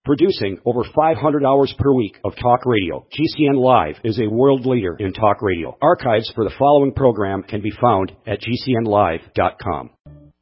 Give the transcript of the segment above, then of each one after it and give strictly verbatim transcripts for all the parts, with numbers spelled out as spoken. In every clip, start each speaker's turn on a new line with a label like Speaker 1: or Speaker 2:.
Speaker 1: Producing over five hundred hours per week of talk radio, G C N Live is a world leader in talk radio. Archives for the following program can be found at G C N live dot com.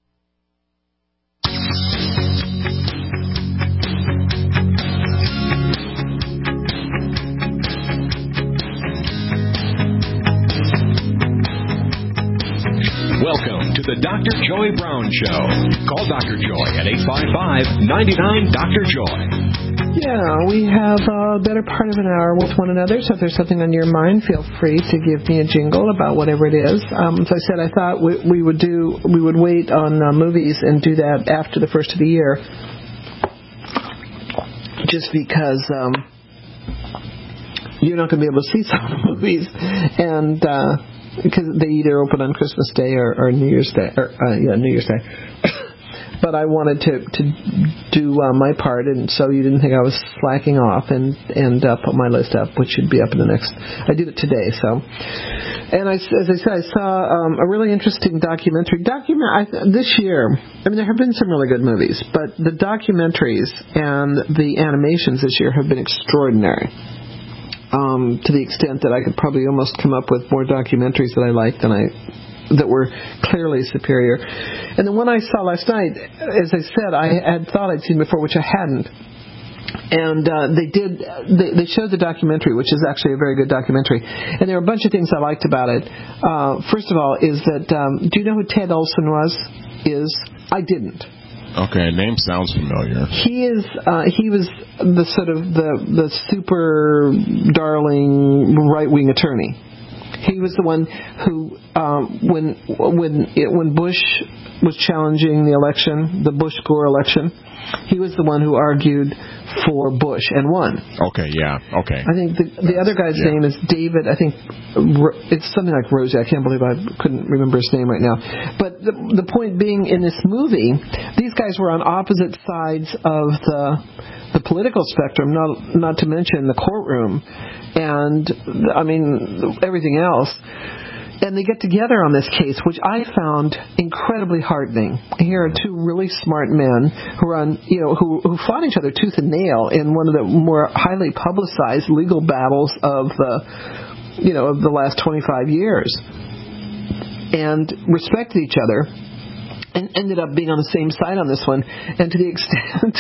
Speaker 2: Welcome to the Doctor Joy Brown Show. Call Doctor Joy at eight five five, nine nine, Doctor Joy.
Speaker 3: Yeah, we have a better part of an hour with one another, so if there's something on your mind, feel free to give me a jingle about whatever it is. Um, as I said, I thought we, we would do, we would wait on uh, movies and do that after the first of the year, just because um, you're not going to be able to see some of the movies, and uh, because they either open on Christmas Day or, or New Year's Day, or uh, yeah, New Year's Day. But I wanted to to do uh, my part, and so you didn't think I was slacking off, and and uh, put my list up, which should be up in the next. I did it today, so. And I, as I said, I saw um, a really interesting documentary. Document I, this year. I mean, there have been some really good movies, but the documentaries and the animations this year have been extraordinary. Um, to the extent that I could probably almost come up with more documentaries that I liked than I that were clearly superior. And the one I saw last night, as I said, I had thought I'd seen before, which I hadn't. And uh, they did. They, they showed the documentary, which is actually a very good documentary. And there were a bunch of things I liked about it. Uh, first of all, is that um, do you know who Ted Olson was? Is I didn't.
Speaker 4: Okay, name sounds familiar.
Speaker 3: He is. Uh, he was the sort of the the super darling right wing attorney. He was the one who, um, when when it, when Bush was challenging the election, the Bush-Gore election, he was the one who argued for Bush and won.
Speaker 4: Okay, yeah, okay.
Speaker 3: I think the, the other guy's yeah. name is David. I think it's something like Rosie. I can't believe I couldn't remember his name right now. But the, the point being, in this movie, these guys were on opposite sides of the the political spectrum, not not to mention the courtroom, and I mean everything else. And they get together on this case, which I found incredibly heartening. Here are two really smart men who are on, you know, who, who fought each other tooth and nail in one of the more highly publicized legal battles of the, you know, of the last twenty-five years, and respected each other. And ended up being on the same side on this one, and to the extent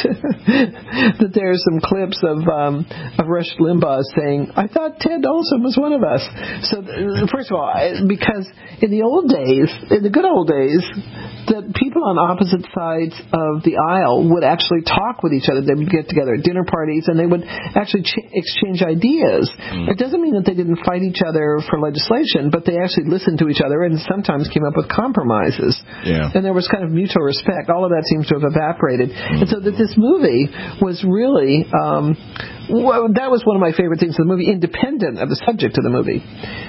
Speaker 3: that there are some clips of um, of Rush Limbaugh saying, "I thought Ted Olson was one of us." So, first of all, because in the old days, in the good old days, that people on opposite sides of the aisle would actually talk with each other. They would get together at dinner parties, and they would actually ch- exchange ideas. Mm. It doesn't mean that they didn't fight each other for legislation, but they actually listened to each other and sometimes came up with compromises.
Speaker 4: Yeah.
Speaker 3: And there was kind of mutual respect. All of that seems to have evaporated. Mm. And so that this movie was really, um, well, that was one of my favorite things in the movie, independent of the subject of the movie.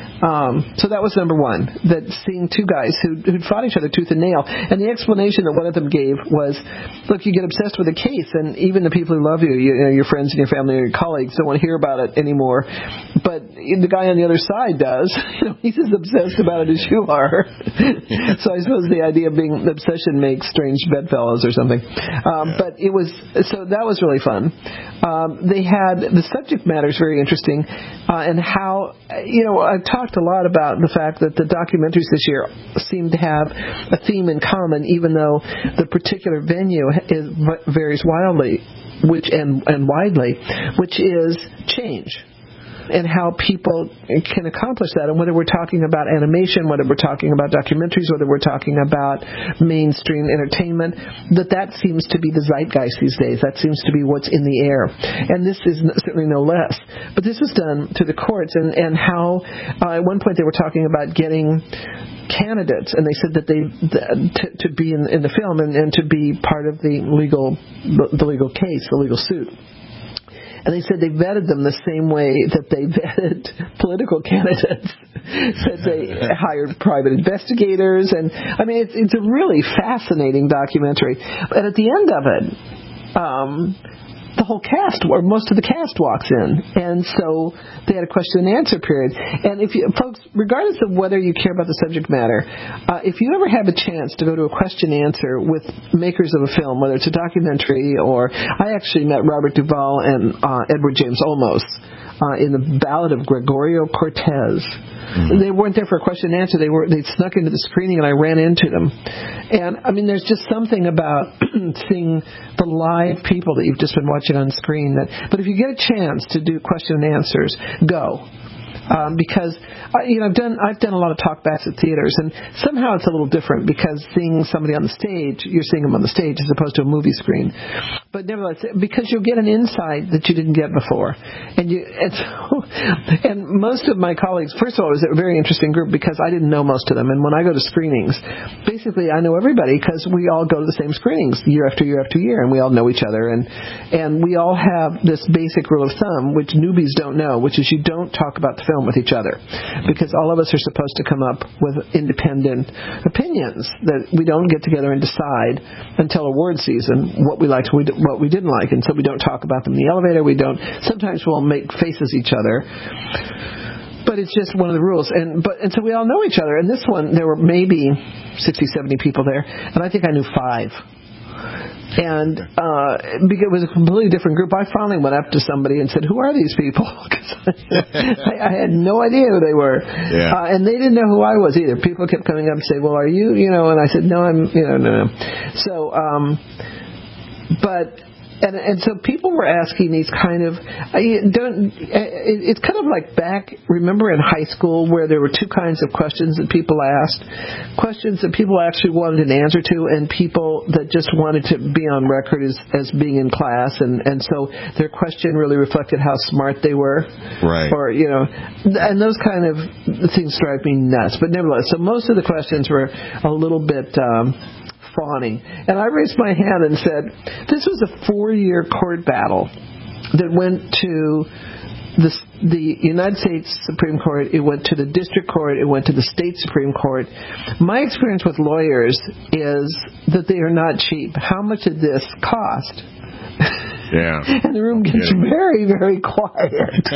Speaker 3: Um, so that was number one, that seeing two guys who, who'd fought each other tooth and nail. And the explanation that one of them gave was, look, you get obsessed with a case, and even the people who love you, you know, your friends and your family and your colleagues, don't want to hear about it anymore. But the guy on the other side does. You know, he's as obsessed about it as you are. So I suppose the idea of being obsession makes strange bedfellows or something. Um, but it was, so that was really fun. Um, they had, the subject matter is very interesting, uh, and how, you know, I've talked a lot about the fact that the documentaries this year seem to have a theme in common, even though the particular venue is, varies wildly, which and, and widely, which is change. And how people can accomplish that. And whether we're talking about animation, whether we're talking about documentaries, whether we're talking about mainstream entertainment, that that seems to be the zeitgeist these days. That seems to be what's in the air. And this is certainly no less. But this was done to the courts, and, and how uh, at one point they were talking about getting candidates, and they said that they to, to be in, in the film and, and to be part of the legal the legal case, the legal suit. And they said they vetted them the same way that they vetted political candidates. Said they hired private investigators. And, I mean, it's, it's a really fascinating documentary. But at the end of it, um, the whole cast, or most of the cast, walks in, and so they had a question and answer period. And if you, folks, regardless of whether you care about the subject matter, uh, if you ever have a chance to go to a question and answer with makers of a film, whether it's a documentary or, I actually met Robert Duvall and uh, Edward James Olmos uh, in the Ballad of Gregorio Cortez. Mm-hmm. They weren't there for a question and answer. They were they snuck into the screening, and I ran into them. And I mean, there's just something about seeing the live people that you've just been watching on screen. That, but if you get a chance to do question and answers, go. Um, because uh, you know I've done I've done a lot of talkbacks at theaters, and somehow it's a little different because seeing somebody on the stage, you're seeing them on the stage as opposed to a movie screen. But nevertheless, because you'll get an insight that you didn't get before, and you and, so, and most of my colleagues, first of all, it was a very interesting group because I didn't know most of them, and when I go to screenings, basically I know everybody because we all go to the same screenings year after year after year, and we all know each other, and and we all have this basic rule of thumb which newbies don't know, which is you don't talk about the film with each other, because all of us are supposed to come up with independent opinions that we don't get together and decide until award season what we liked and what we didn't like, and so we don't talk about them in the elevator. We don't. Sometimes we'll make faces at each other, but it's just one of the rules. And but and so we all know each other. And this one, there were maybe sixty, seventy people there, and I think I knew five. And uh, because it was a completely different group, I finally went up to somebody and said, "Who are these people?" Because I, I had no idea who they were,
Speaker 4: yeah.
Speaker 3: uh, and they didn't know who I was either. People kept coming up and saying, "Well, are you?" You know, and I said, "No, I'm." You know, no, no. So, um, but. And, and so people were asking these kind of, I don't, it's kind of like back, remember in high school where there were two kinds of questions that people asked? Questions that people actually wanted an answer to, and people that just wanted to be on record as, as being in class. And, and so their question really reflected how smart they were.
Speaker 4: Right.
Speaker 3: Or, you know, and those kind of things drive me nuts. But nevertheless, so most of the questions were a little bit, um, fawning. And I raised my hand and said, this was a four-year court battle that went to the, the United States Supreme Court, it went to the District Court, it went to the State Supreme Court. My experience with lawyers is that they are not cheap. How much did this cost?
Speaker 4: Yeah.
Speaker 3: And the room gets yeah. very, very quiet.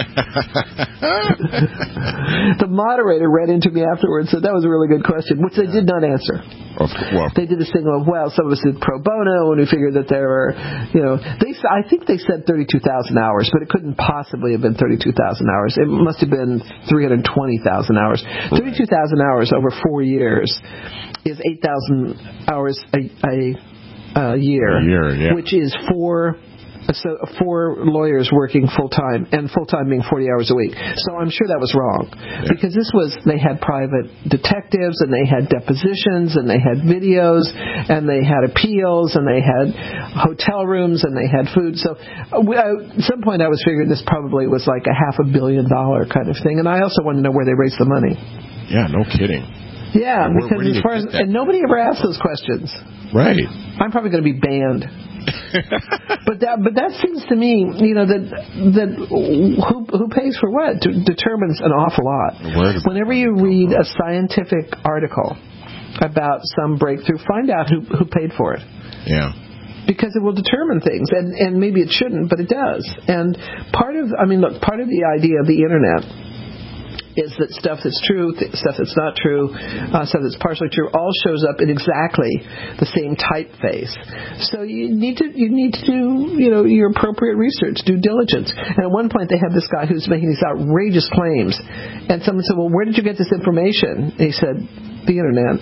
Speaker 3: The moderator read into me afterwards and said that was a really good question, which they did not answer.
Speaker 4: Well,
Speaker 3: they did this thing of, well, some of us did pro bono, and we figured that there were, you know, they. I think they said thirty-two thousand hours, but it couldn't possibly have been thirty-two thousand hours. It must have been three hundred twenty thousand hours. Right. thirty-two thousand hours over four years is eight thousand hours a, a, a year,
Speaker 4: a year yeah.
Speaker 3: which is four... So four lawyers working full-time, and full-time being forty hours a week. So I'm sure that was wrong. Yeah. Because this was, they had private detectives, and they had depositions, and they had videos, and they had appeals, and they had hotel rooms, and they had food. So we, I, at some point I was figuring this probably was like a half a billion dollar kind of thing. And I also wanted to know where they raised the money.
Speaker 4: Yeah, no kidding.
Speaker 3: Yeah,
Speaker 4: where,
Speaker 3: because
Speaker 4: where
Speaker 3: as far as, and nobody ever asked those questions.
Speaker 4: Right.
Speaker 3: I'm probably going to be banned. but that but that seems to me, you know, that that who who pays for what d- determines an awful lot. Whenever you read a scientific article about some breakthrough, find out who who paid for it.
Speaker 4: Yeah.
Speaker 3: Because it will determine things, and and maybe it shouldn't, but it does. And part of, I mean, look, part of the idea of the internet is that stuff that's true, th- stuff that's not true, uh, stuff that's partially true, all shows up in exactly the same typeface. So you need to you need to do you know your appropriate research, due diligence. And at one point they had this guy who's making these outrageous claims, and someone said, "Well, where did you get this information?" And he said, "The internet."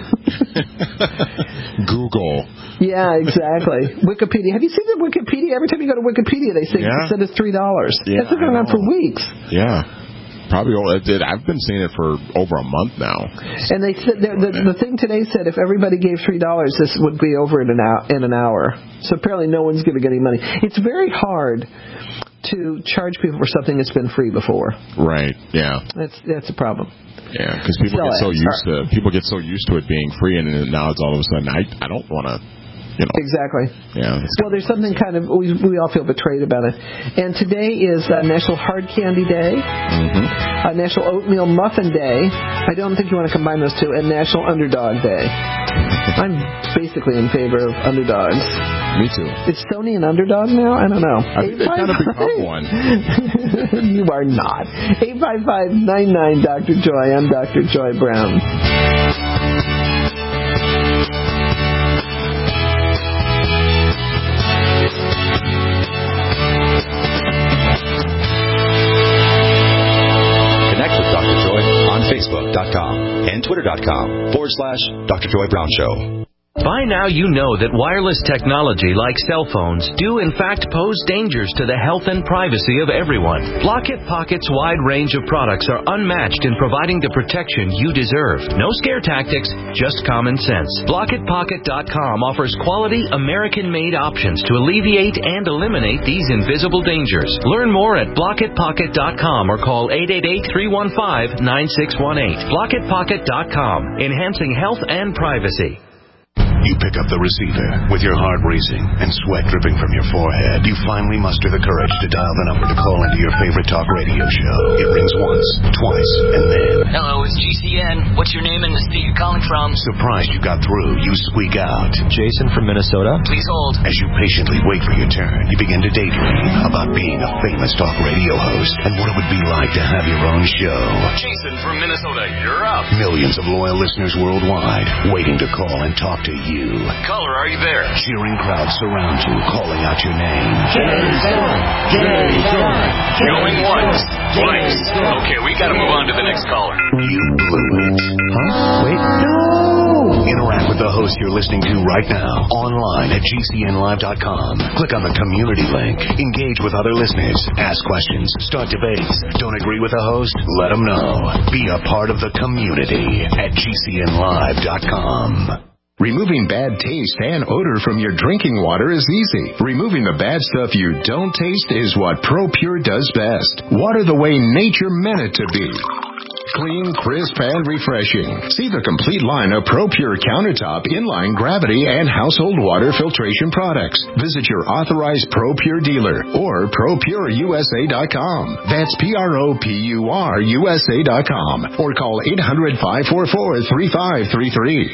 Speaker 4: Google.
Speaker 3: Yeah, exactly. Wikipedia. Have you seen the Wikipedia? Every time you go to Wikipedia, they say
Speaker 4: yeah.
Speaker 3: send us three dollars.
Speaker 4: Yeah,
Speaker 3: That's been going on for weeks.
Speaker 4: Yeah. Probably, it did. I've been seeing it for over a month now.
Speaker 3: And they said the, the, the thing today said if everybody gave three dollars, this would be over in an hour. In an hour. So apparently, no one's giving any money. It's very hard to charge people for something that's been free before.
Speaker 4: Right. Yeah.
Speaker 3: That's that's a problem.
Speaker 4: Yeah, because people so, get so used to people get so used to it being free, and now it's all of a sudden I I don't want to. You know.
Speaker 3: Exactly.
Speaker 4: Yeah.
Speaker 3: Well, there's something kind of, we, we all feel betrayed about it. And today is uh, National Hard Candy Day,
Speaker 4: mm-hmm.
Speaker 3: uh, National Oatmeal Muffin Day. I don't think you want to combine those two, and National Underdog Day. I'm basically in favor of underdogs.
Speaker 4: Me too.
Speaker 3: Is Sony an underdog now? I don't know.
Speaker 4: I think they've kind of become one.
Speaker 3: You are not. eight five five, nine nine, Doctor Joy. I'm Doctor Joy Brown.
Speaker 5: Facebook.com and Twitter.com forward slash Doctor Joy Brown Show.
Speaker 6: By now you know that wireless technology like cell phones do in fact pose dangers to the health and privacy of everyone. Blockit Pocket's wide range of products are unmatched in providing the protection you deserve. No scare tactics, just common sense. Blockit Pocket dot com offers quality American-made options to alleviate and eliminate these invisible dangers. Learn more at Blockit Pocket dot com or call eight eight eight, three one five, nine six one eight. Blockit Pocket dot com, enhancing health and privacy.
Speaker 7: You pick up the receiver with your heart racing and sweat dripping from your forehead. You finally muster the courage to dial the number to call into your favorite talk radio show. It rings once, twice, and then...
Speaker 8: Hello, it's G C N. What's your name and the state you're calling from?
Speaker 7: Surprised you got through, you squeak out.
Speaker 9: Jason from Minnesota.
Speaker 8: Please hold.
Speaker 7: As you patiently wait for your turn, you begin to daydream about being a famous talk radio host and what it would be like to have your own show.
Speaker 8: Jason from Minnesota, you're up.
Speaker 7: Millions of loyal listeners worldwide waiting to call and talk to you. You.
Speaker 8: Caller, are you there?
Speaker 7: Cheering crowds surround you, calling out your name.
Speaker 8: Jason! Jason! Going once, twice. Okay, we gotta move on to the next caller.
Speaker 7: You blew it.
Speaker 3: Huh? Wait. No!
Speaker 7: Interact with the host you're listening to right now, online at G C N live dot com. Click on the community link. Engage with other listeners. Ask questions. Start debates. Don't agree with the host? Let them know. Be a part of the community at G C N live dot com.
Speaker 10: Removing bad taste and odor from your drinking water is easy. Removing the bad stuff you don't taste is what ProPure does best. Water the way nature meant it to be. Clean, crisp, and refreshing. See the complete line of ProPure countertop, inline gravity, and household water filtration products. Visit your authorized ProPure dealer or Pro Pure U S A dot com. That's P R O P U R U S A dot com. Or call eight hundred, five four four, three five three three.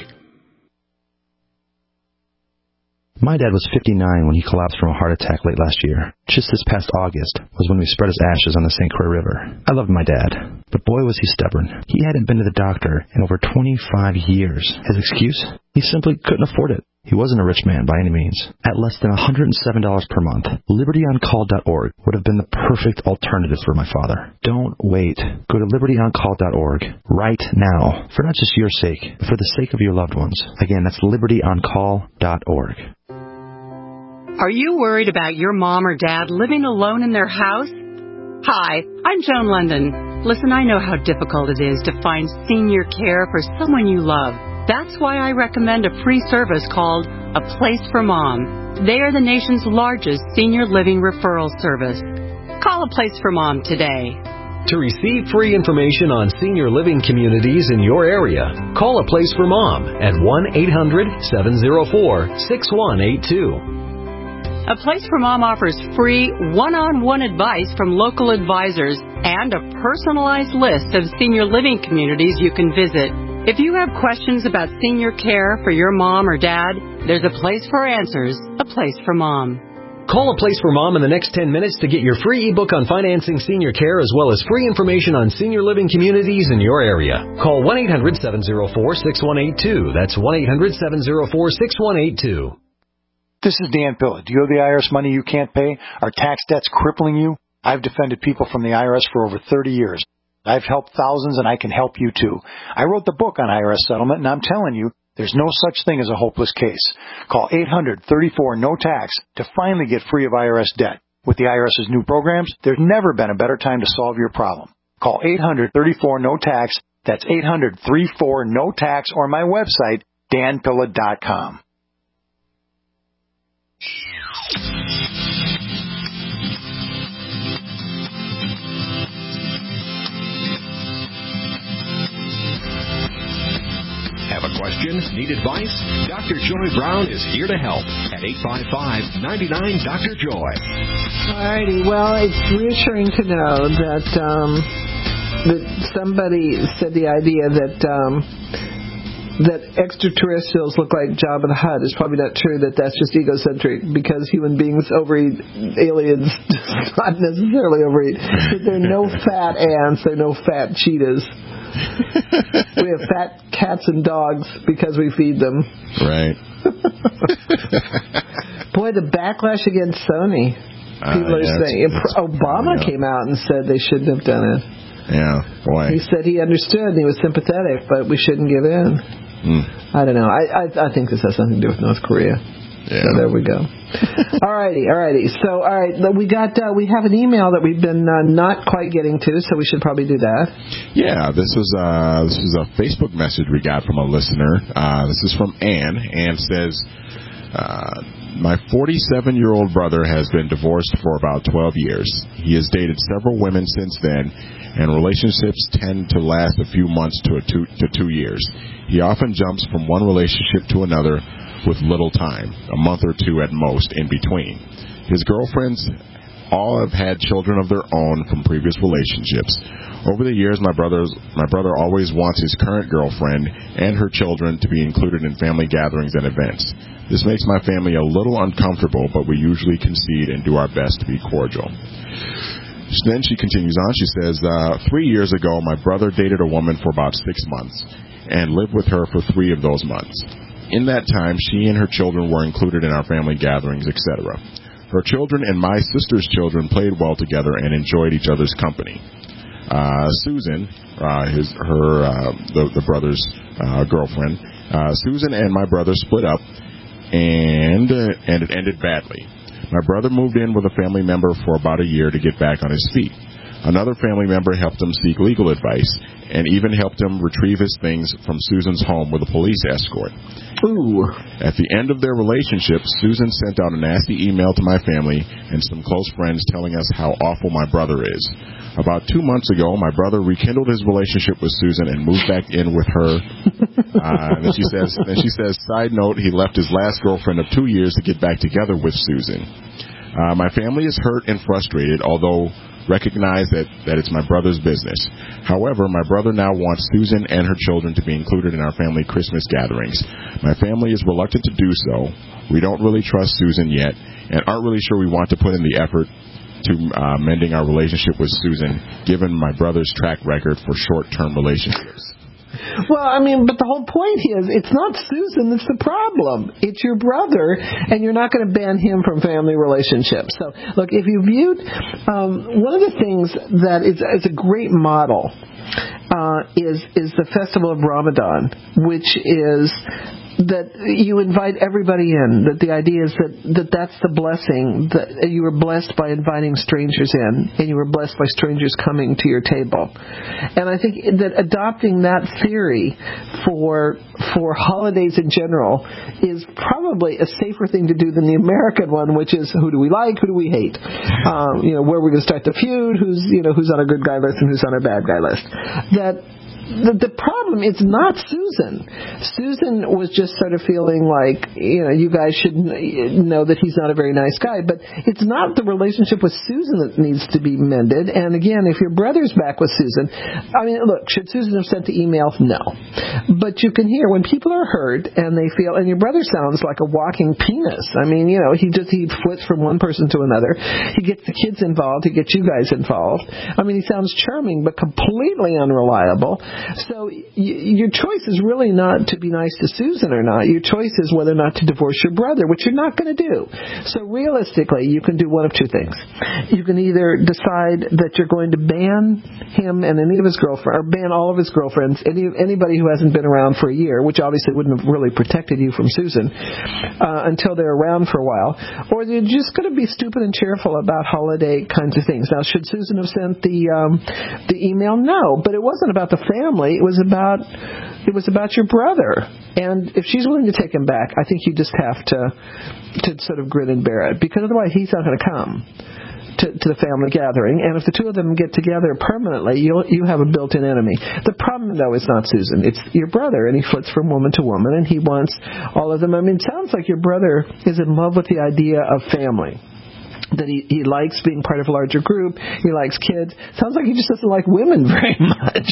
Speaker 9: My dad was fifty-nine when he collapsed from a heart attack late last year. Just this past August was when we spread his ashes on the Saint Croix River. I loved my dad, but boy was he stubborn. He hadn't been to the doctor in over twenty-five years. His excuse? He simply couldn't afford it. He wasn't a rich man by any means. At less than one hundred seven dollars per month, Liberty On Call dot org would have been the perfect alternative for my father. Don't wait. Go to Liberty On Call dot org right now, for not just your sake, but for the sake of your loved ones. Again, that's Liberty On Call dot org.
Speaker 11: Are you worried about your mom or dad living alone in their house? Hi, I'm Joan London. Listen, I know how difficult it is to find senior care for someone you love. That's why I recommend a free service called A Place for Mom. They are the nation's largest senior living referral service. Call A Place for Mom today.
Speaker 12: To receive free information on senior living communities in your area, call A Place for Mom at one eight hundred, seven oh four, six one eight two.
Speaker 11: A Place for Mom offers free one-on-one advice from local advisors and a personalized list of senior living communities you can visit. If you have questions about senior care for your mom or dad, there's a place for answers, A Place for Mom.
Speaker 12: Call A Place for Mom in the next ten minutes to get your free ebook on financing senior care as well as free information on senior living communities in your area. Call one eight hundred, seven oh four, six one eight two. That's one eight hundred, seven oh four, six one eight two.
Speaker 13: This is Dan Pilla. Do you owe the I R S money you can't pay? Are tax debts crippling you? I've defended people from the I R S for over thirty years. I've helped thousands, and I can help you, too. I wrote the book on I R S settlement, and I'm telling you, there's no such thing as a hopeless case. Call eight hundred, thirty-four, no tax to finally get free of I R S debt. With the IRS's new programs, there's never been a better time to solve your problem. Call eight hundred, thirty-four, no tax. That's eight hundred, thirty-four, no tax, or my website, dan pilla dot com.
Speaker 2: Have a question? Need advice? Doctor Joy Brown is here to help at eight five five, nine nine, Doctor Joy.
Speaker 3: Alrighty, well, it's reassuring to know that um, that somebody said the idea that um, that extraterrestrials look like Jabba the Hutt is probably not true, that that's just egocentric because human beings overeat, aliens not necessarily overeat. That there are no fat ants, there are no fat cheetahs. We have fat cats and dogs because we feed them.
Speaker 4: Right.
Speaker 3: Boy, the backlash against Sony. People
Speaker 4: uh,
Speaker 3: are
Speaker 4: yeah,
Speaker 3: saying,
Speaker 4: it's, it's
Speaker 3: Obama came out and said they shouldn't have done it.
Speaker 4: Yeah, boy.
Speaker 3: He said he understood and he was sympathetic, but we shouldn't give in. Mm. I don't know. I, I I think this has something to do with North Korea. Yeah. So there we go. Alrighty, alrighty. So, all right, we got uh, we have an email that we've been uh, not quite getting to, so we should probably do that.
Speaker 4: Yeah, this was uh, this was a Facebook message we got from a listener. Uh, this is from Ann. Ann says, uh, my forty-seven-year-old brother has been divorced for about twelve years. He has dated several women since then, and relationships tend to last a few months to a two, to two years. He often jumps from one relationship to another with little time, a month or two at most in between. His girlfriends all have had children of their own from previous relationships. Over the years, my brother's my brother always wants his current girlfriend and her children to be included in family gatherings and events. This makes my family a little uncomfortable, but we usually concede and do our best to be cordial. Then she continues on. She says, uh, three years ago, my brother dated a woman for about six months and lived with her for three of those months. In that time, she and her children were included in our family gatherings, et cetera. Her children and my sister's children played well together and enjoyed each other's company. Uh, Susan, uh, his, her, uh, the, the brother's uh, girlfriend, uh, Susan and my brother split up, and uh, and it ended badly. My brother moved in with a family member for about a year to get back on his feet. Another family member helped him seek legal advice and even helped him retrieve his things from Susan's home with a police escort.
Speaker 3: Ooh.
Speaker 4: At the end of their relationship, Susan sent out a nasty email to my family and some close friends telling us how awful my brother is. About two months ago, my brother rekindled his relationship with Susan and moved back in with her. Uh, and then she says, then she says, side note, he left his last girlfriend of two years to get back together with Susan. Uh, my family is hurt and frustrated, although recognize that, that it's my brother's business. However, my brother now wants Susan and her children to be included in our family Christmas gatherings. My family is reluctant to do so. We don't really trust Susan yet and aren't really sure we want to put in the effort to uh, mending our relationship with Susan, given my brother's track record for short-term relationships.
Speaker 3: Well, I mean, but the whole point is, it's not Susan that's the problem. It's your brother, and you're not going to ban him from family relationships. So, look, if you viewed, um, one of the things that is, is a great model uh, is is the Festival of Ramadan, which is that you invite everybody in, that the idea is that, that that's the blessing, that you were blessed by inviting strangers in, and you were blessed by strangers coming to your table. And I think that adopting that theory for for holidays in general is probably a safer thing to do than the American one, which is who do we like, who do we hate, um, you know, where we're going to start the feud, who's you know who's on a good guy list and who's on a bad guy list. That The, the problem is not Susan. Susan was just sort of feeling like, you know, you guys should know that he's not a very nice guy. But it's not the relationship with Susan that needs to be mended. And again, if your brother's back with Susan, I mean, look, should Susan have sent the email? No. But you can hear when people are hurt and they feel, and your brother sounds like a walking penis. I mean, you know, he just, he flips from one person to another. He gets the kids involved. He gets you guys involved. I mean, he sounds charming, but completely unreliable. So y- your choice is really not to be nice to Susan or not. Your choice is whether or not to divorce your brother, which you're not going to do. So realistically, you can do one of two things. You can either decide that you're going to ban him and any of his girlfriends, or ban all of his girlfriends, any anybody who hasn't been around for a year, which obviously wouldn't have really protected you from Susan, uh, until they're around for a while. Or you're just going to be stupid and cheerful about holiday kinds of things. Now, should Susan have sent the um, the email? No, but it wasn't about the family. It was about it was about your brother, and if she's willing to take him back, I think you just have to to sort of grin and bear it, because otherwise he's not going to come to, to the family gathering. And if the two of them get together permanently, you you have a built-in enemy. The problem, though, is not Susan; it's your brother, and he flits from woman to woman, and he wants all of them. I mean, it sounds like your brother is in love with the idea of family. that he, he likes being part of a larger group. He likes kids. Sounds like he just doesn't like women very much.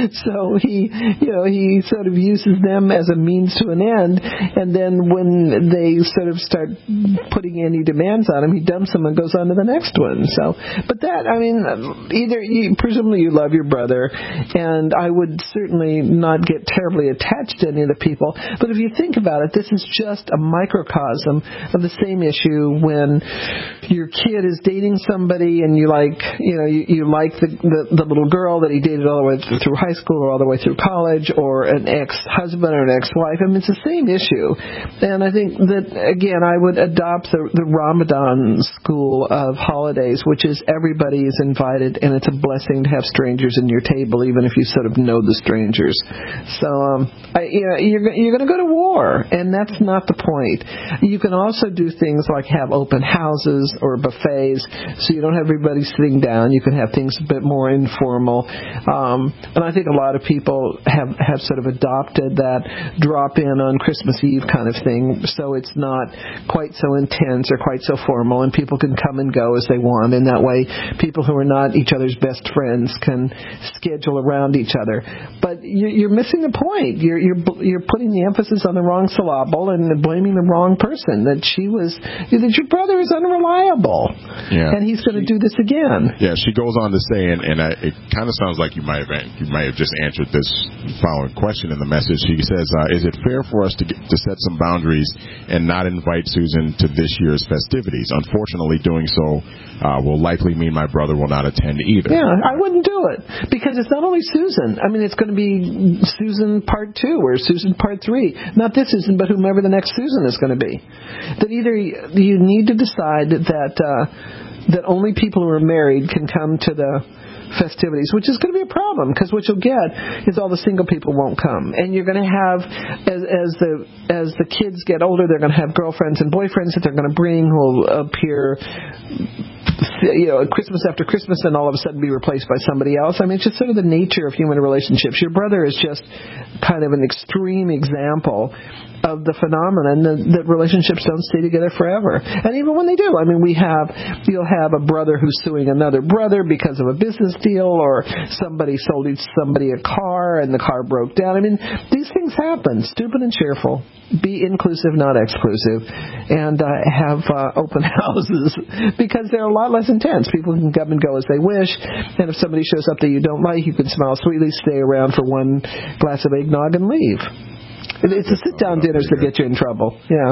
Speaker 3: So he, you know, he sort of uses them as a means to an end. And then when they sort of start putting any demands on him, he dumps them and goes on to the next one. So, but that, I mean, either you, presumably you love your brother, and I would certainly not get terribly attached to any of the people. But if you think about it, this is just a microcosm of the same issue when your kid is dating somebody and you like, you know, you, you like the, the the little girl that he dated all the way through high school or all the way through college, or an ex-husband or an ex-wife. I mean, it's the same issue. And I think that, again, I would adopt the, the Ramadan school of holidays, which is everybody is invited, and it's a blessing to have strangers in your table, even if you sort of know the strangers. So, um, I, you know, you're, you're going to go to war, and that's not the point. You can also do things like have open houses or buffets, so you don't have everybody sitting down. You can have things a bit more informal. Um, and I think a lot of people have, have sort of adopted that drop-in on Christmas Eve kind of thing, so it's not quite so intense or quite so formal, and people can come and go as they want. And that way, people who are not each other's best friends can schedule around each other. But you're, you're missing the point. You're, you're, you're putting the emphasis on the wrong syllable and blaming the wrong person, that she was, that your brother is unreliable.
Speaker 4: Yeah.
Speaker 3: And he's going to do this again.
Speaker 4: Yeah, she goes on to say, and, and I, it kind of sounds like you might have you might have just answered this following question in the message. She says, uh, "Is it fair for us to get, to set some boundaries and not invite Susan to this year's festivities? Unfortunately, doing so uh, will likely mean my brother will not attend either."
Speaker 3: Yeah, I wouldn't do it, because it's not only Susan. I mean, it's going to be Susan part two or Susan part three. Not this Susan, but whomever the next Susan is going to be. That either you need to decide that uh, that only people who are married can come to the festivities, which is going to be a problem, because what you'll get is all the single people won't come, and you're going to have, as, as the as the kids get older, they're going to have girlfriends and boyfriends that they're going to bring who will appear, you know, Christmas after Christmas, and all of a sudden be replaced by somebody else. I mean, it's just sort of the nature of human relationships. Your brother is just kind of an extreme example of the phenomenon that, that relationships don't stay together forever. And even when they do, I mean, we have, you'll have a brother who's suing another brother because of a business deal, or somebody sold somebody a car and the car broke down. I mean, these things happen. Stupid and cheerful. Be inclusive, not exclusive. And uh, have uh, open houses, because they're a lot less intense. People can come and go as they wish, and if somebody shows up that you don't like, you can smile sweetly, stay around for one glass of eggnog, and leave. It's the sit-down dinners that get you in trouble. Yeah.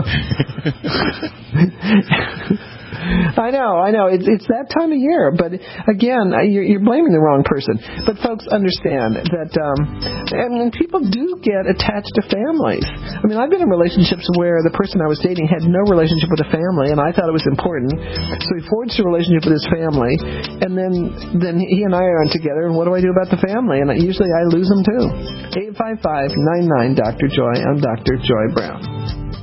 Speaker 3: I know, I know. It's, it's that time of year. But again, you're, you're blaming the wrong person. But folks, understand that, um, I mean, people do get attached to families. I mean, I've been in relationships where the person I was dating had no relationship with a family, and I thought it was important. So he forged a relationship with his family, and then then he and I aren't together. And what do I do about the family? And usually I lose them too. eight five five, nine nine, Doctor Joy. I'm Doctor Joy Brown.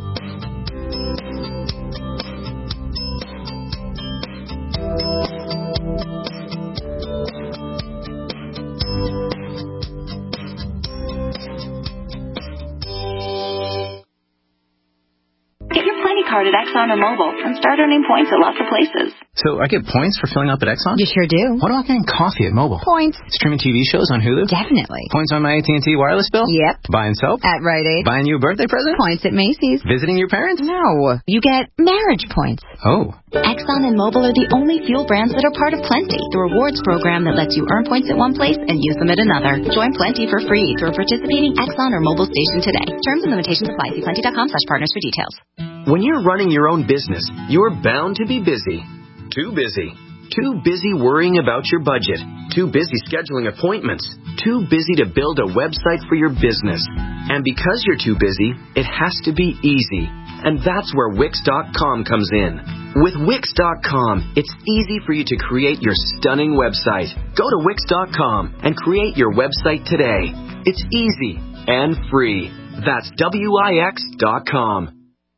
Speaker 14: Card at Exxon or Mobil and start earning points at lots of places.
Speaker 15: So I get points for filling up at Exxon?
Speaker 14: You sure do.
Speaker 15: What about getting coffee at Mobil?
Speaker 14: Points.
Speaker 15: Streaming T V shows on Hulu?
Speaker 14: Definitely.
Speaker 15: Points on my A T and T wireless bill?
Speaker 14: Yep.
Speaker 15: Buying soap?
Speaker 14: At Rite Aid.
Speaker 15: Buying you a birthday present?
Speaker 14: Points at Macy's.
Speaker 15: Visiting your parents?
Speaker 14: No. You get marriage points.
Speaker 15: Oh.
Speaker 14: Exxon and Mobil are the only fuel brands that are part of Plenty, the rewards program that lets you earn points at one place and use them at another. Join Plenty for free through a participating Exxon or Mobil station today. Terms and limitations apply. See plenty.com slash partners for details.
Speaker 16: When you're running your own business, you're bound to be busy. Too busy. Too busy worrying about your budget. Too busy scheduling appointments. Too busy to build a website for your business. And because you're too busy, it has to be easy. And that's where Wix dot com comes in. With Wix dot com, it's easy for you to create your stunning website. Go to Wix dot com and create your website today. It's easy and free. That's W I X dot com.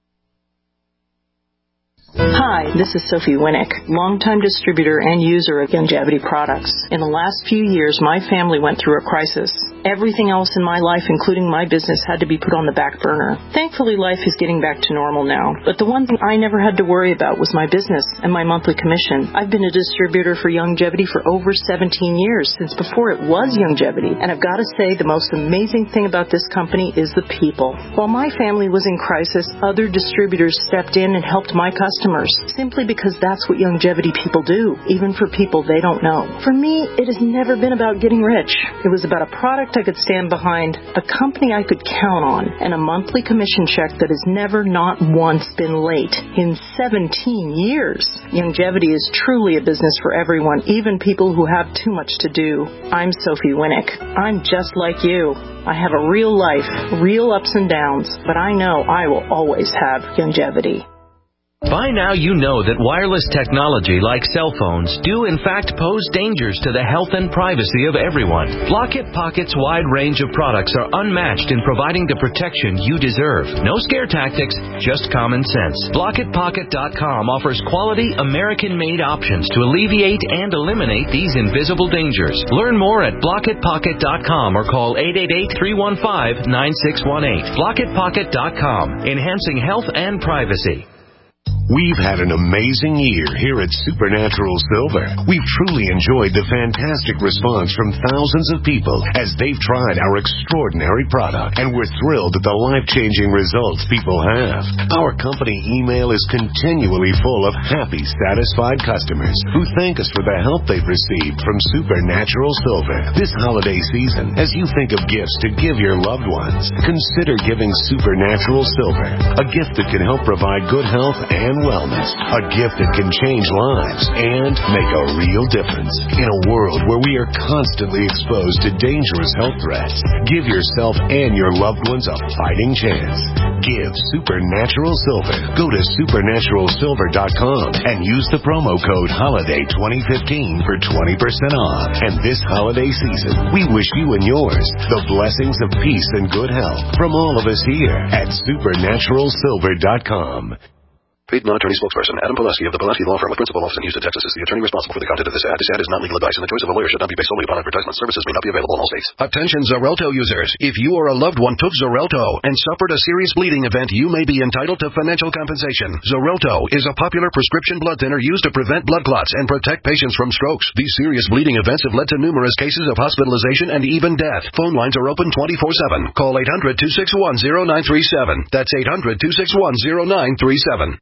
Speaker 17: Hi, this is Sophie Winnick, longtime distributor and user of Longevity products. In the last few years, my family went through a crisis. everything else in my life, including my business, had to be put on the back burner. Thankfully, life is getting back to normal now. But the one thing I never had to worry about was my business and my monthly commission. I've been a distributor for Youngevity for over seventeen years, since before it was Youngevity. And I've got to say, the most amazing thing about this company is the people. While my family was in crisis, other distributors stepped in and helped my customers, simply because that's what Youngevity people do, even for people they don't know. For me, it has never been about getting rich. It was about a product I could stand behind, a company I could count on, and a monthly commission check that has never, not once, been late in seventeen years. Youngevity is truly a business for everyone, even people who have too much to do. I'm Sophie Winnick. I'm just like you. I have a real life, real ups and downs, but I know I will always have Youngevity.
Speaker 6: By now you know that wireless technology like cell phones do in fact pose dangers to the health and privacy of everyone. Block-It Pocket's wide range of products are unmatched in providing the protection you deserve. No scare tactics, just common sense. Block It Pocket dot com offers quality American-made options to alleviate and eliminate these invisible dangers. Learn more at Block It Pocket dot com or call eight eight eight, three one five, nine six one eight. Block It Pocket dot com, enhancing health and privacy.
Speaker 7: We've had an amazing year here at Supernatural Silver. We've truly enjoyed the fantastic response from thousands of people as they've tried our extraordinary product, and we're thrilled at the life-changing results people have. Our company email is continually full of happy, satisfied customers who thank us for the help they've received from Supernatural Silver. This holiday season, as you think of gifts to give your loved ones, consider giving Supernatural Silver, a gift that can help provide good health and wellness, a gift that can change lives and make a real difference. In a world where we are constantly exposed to dangerous health threats, give yourself and your loved ones a fighting chance. Give Supernatural Silver. Go to supernatural silver dot com and use the promo code HOLIDAY twenty fifteen for twenty percent off. And this holiday season, we wish you and yours the blessings of peace and good health from all of us here at supernatural silver dot com.
Speaker 5: Paid non-attorney spokesperson Adam Pulaski of the Pulaski Law Firm with principal office in Houston, Texas is the attorney responsible for the content of this ad. This ad is not legal advice, and the choice of a lawyer should not be based solely upon advertisement. Services may not be available in all states. Attention Xarelto users. If you or a loved one took Xarelto and suffered a serious bleeding event, you may be entitled to financial compensation. Xarelto is a popular prescription blood thinner used to prevent blood clots and protect patients from strokes. These serious bleeding events have led to numerous cases of hospitalization and even death. Phone lines are open twenty-four seven. Call eight hundred, two six one, zero nine three seven. That's eight hundred, two six one, zero nine three seven.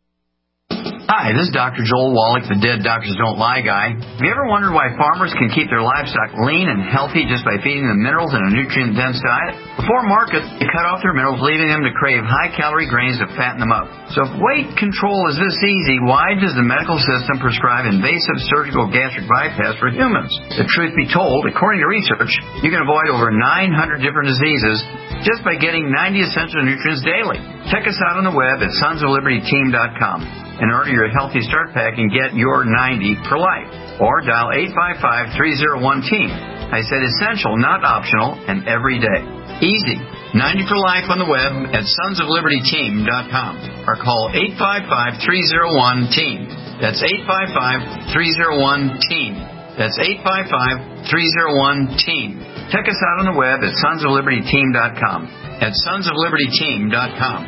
Speaker 18: Hi, this is Doctor Joel Wallach, the Dead Doctors Don't Lie guy. Have you ever wondered why farmers can keep their livestock lean and healthy just by feeding them minerals in a nutrient-dense diet? Before market, they cut off their minerals, leaving them to crave high-calorie grains to fatten them up. So if weight control is this easy, why does the medical system prescribe invasive surgical gastric bypass for humans? The truth be told, according to research, you can avoid over nine hundred different diseases just by getting ninety essential nutrients daily. Check us out on the web at sons of liberty team dot com. And order your Healthy Start Pack and get your ninety for life. Or dial eight five five, three oh one, team. I said essential, not optional, and every day. Easy. ninety for life on the web at sons of liberty team dot com. Or call eight five five, three oh one, team. That's eight five five, three oh one, team. That's eight five five, three oh one, team. Check us out on the web at sons of liberty team dot com. At sons of liberty team dot com.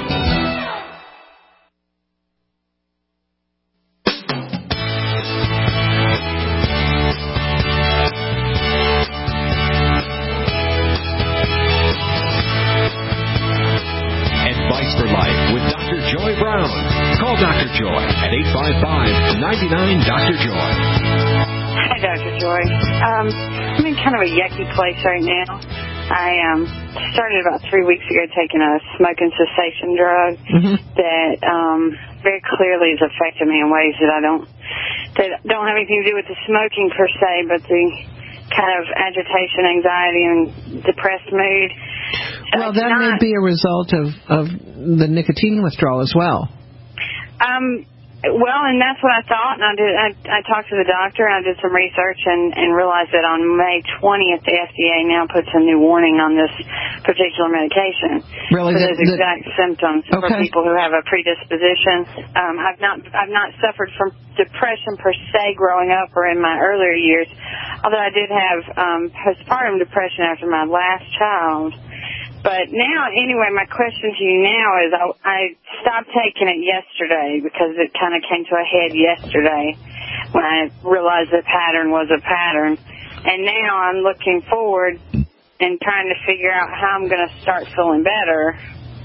Speaker 2: Call Doctor Joy at eight five five, nine nine, Doctor Joy.
Speaker 19: Hi, Doctor Joy. Um, I'm in kind of a yucky place right now. I um, started about three weeks ago taking a smoking cessation drug mm-hmm. that um, very clearly has affected me in ways that I don't that don't have anything to do with the smoking per se, but the kind of agitation, anxiety, and depressed mood. So
Speaker 3: well, that
Speaker 19: not,
Speaker 3: may be a result of, of the nicotine withdrawal as well.
Speaker 19: Um, Well, and that's what I thought, and I did. I, I talked to the doctor, and I did some research, and, and realized that on May twentieth, the F D A now puts a new warning on this particular medication
Speaker 3: really?
Speaker 19: for those
Speaker 3: the,
Speaker 19: exact the, symptoms okay. for people who have a predisposition. Um, I've not, I've not suffered from depression per se growing up or in my earlier years, although I did have um, postpartum depression after my last child. But now, anyway, my question to you now is I, I stopped taking it yesterday because it kind of came to a head yesterday when I realized the pattern was a pattern. And now I'm looking forward and trying to figure out how I'm going to start feeling better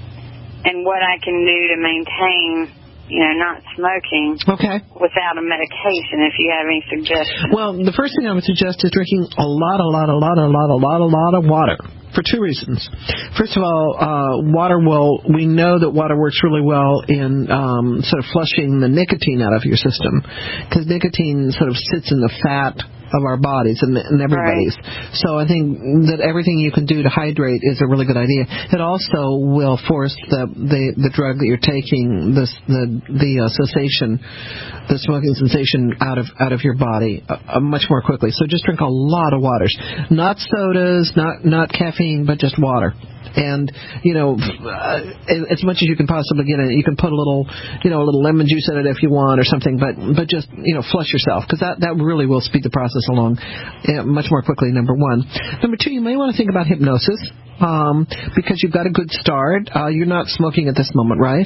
Speaker 19: and what I can do to maintain, you know, not smoking
Speaker 3: okay.
Speaker 19: without a medication, if you have any suggestions.
Speaker 3: Well, the first thing I would suggest is drinking a lot, a lot, a lot, a lot, a lot, a lot of water. For two reasons. First of all, uh, water will, we know that water works really well in um, sort of flushing the nicotine out of your system, because nicotine sort of sits in the fat of our bodies and, and everybody's. Right. So I think that everything you can do to hydrate is a really good idea. It also will force the the, the drug that you're taking, this, the the uh, cessation, the smoking sensation out of out of your body uh, uh, much more quickly. So just drink a lot of waters, not sodas, not not caffeine, but just water. And, you know, uh, as much as you can possibly get in it, you can put a little, you know, a little lemon juice in it if you want or something, but but just, you know, flush yourself, because that, that really will speed the process along uh, much more quickly, number one. Number two, you may want to think about hypnosis, um, because you've got a good start. Uh, you're not smoking at this moment, right?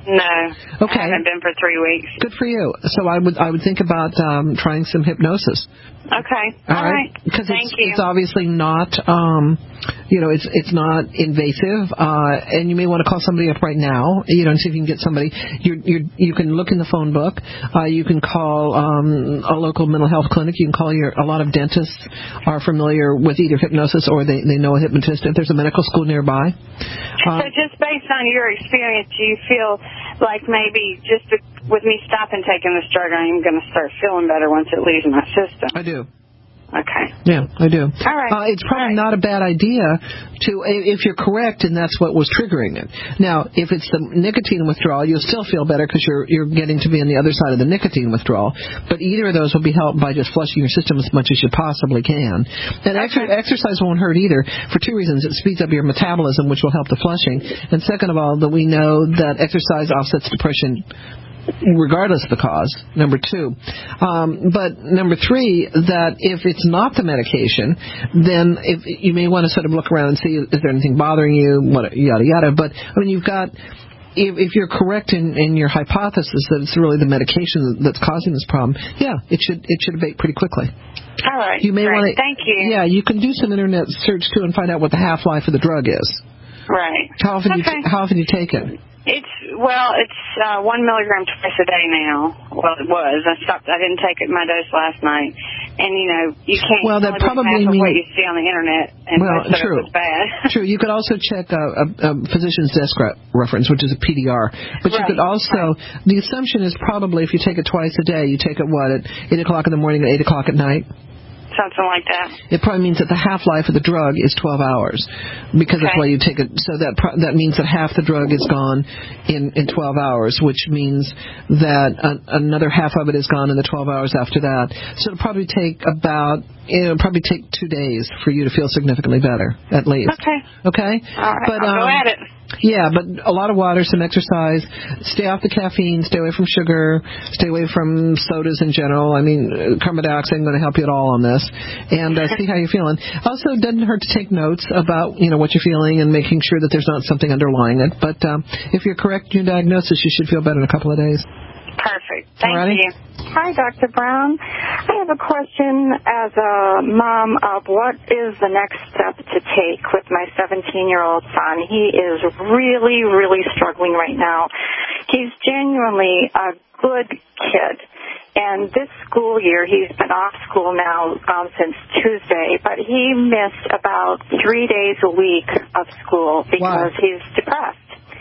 Speaker 19: No.
Speaker 3: Okay.
Speaker 19: I haven't been for three weeks.
Speaker 3: Good for you. So I would I would think about um, trying some hypnosis.
Speaker 19: Okay.
Speaker 3: All,
Speaker 19: All
Speaker 3: right.
Speaker 19: Because
Speaker 3: it's,
Speaker 19: you.
Speaker 3: it's obviously not, um, you know, it's it's not invasive, uh, and you may want to call somebody up right now, you know, and see if you can get somebody. You you you can look in the phone book. Uh, you can call um, a local mental health clinic. You can call your. A lot of dentists are familiar with either hypnosis or they they know a hypnotist. If there's a medical school nearby.
Speaker 19: Uh, so just based on your experience, do you feel like maybe just to, with me stopping taking this drug, I'm going to start feeling better once it leaves my system?
Speaker 3: I do.
Speaker 19: Okay.
Speaker 3: Yeah, I do.
Speaker 19: All right.
Speaker 3: Uh, it's probably
Speaker 19: right.
Speaker 3: not a bad idea to, if you're correct, and that's what was triggering it. Now, if it's the nicotine withdrawal, you'll still feel better because you're you're getting to be on the other side of the nicotine withdrawal. But either of those will be helped by just flushing your system as much as you possibly can. And okay. exer- exercise won't hurt either for two reasons. It speeds up your metabolism, which will help the flushing. And second of all, that we know that exercise offsets depression regardless of the cause, number two. Um, but number three, that if it's not the medication, then if you may want to sort of look around and see, is there anything bothering you, what, yada, yada. But, I mean, you've got, if, if you're correct in, in your hypothesis that it's really the medication that's causing this problem, yeah, it should it should abate pretty quickly.
Speaker 19: All right.
Speaker 3: You may want to,
Speaker 19: Thank you.
Speaker 3: Yeah, you can do some internet search, too, and find out what the half-life of the drug is.
Speaker 19: Right.
Speaker 3: How often,
Speaker 19: okay.
Speaker 3: you t- how often you take it?
Speaker 19: It's, well, it's uh, one milligram twice a day now. Well, it was. I stopped. I didn't take it my dose last night. And, you know, you can't
Speaker 3: well, that probably
Speaker 19: half
Speaker 3: mean,
Speaker 19: of what you see on the Internet. And
Speaker 3: well,
Speaker 19: most
Speaker 3: true.
Speaker 19: of it was bad.
Speaker 3: True. You could also check a, a, a physician's desk re- reference, which is a P D R. But you
Speaker 19: right.
Speaker 3: could also, right. the assumption is probably if you take it twice a day, you take it, what, at eight o'clock in the morning and eight o'clock at night?
Speaker 19: Something like that.
Speaker 3: It probably means that the half-life of the drug is twelve hours, because okay. that's why you take it. So that pro- that means that half the drug is gone in, in twelve hours, which means that a- another half of it is gone in the twelve hours after that. So it'll probably take about, it'll probably take two days for you to feel significantly better, at least.
Speaker 19: Okay.
Speaker 3: Okay?
Speaker 19: All right.
Speaker 3: But,
Speaker 19: I'll
Speaker 3: um,
Speaker 19: go at it.
Speaker 3: Yeah, but a lot of water, some exercise, stay off the caffeine, stay away from sugar, stay away from sodas in general. I mean, carbon dioxide isn't going to help you at all on this. And uh, see how you're feeling. Also, it doesn't hurt to take notes about, you know, what you're feeling and making sure that there's not something underlying it. But um, if you're correct in your diagnosis, you should feel better in a couple of days.
Speaker 19: Perfect. Thank
Speaker 3: Alrighty.
Speaker 19: you.
Speaker 20: Hi, Doctor Brown. I have a question as a mom of what is the next step to take with my seventeen-year-old son. He is really, really struggling right now. He's genuinely a good kid. And this school year, he's been off school now um, since Tuesday, but he missed about three days a week of school because
Speaker 3: Why?
Speaker 20: he's depressed.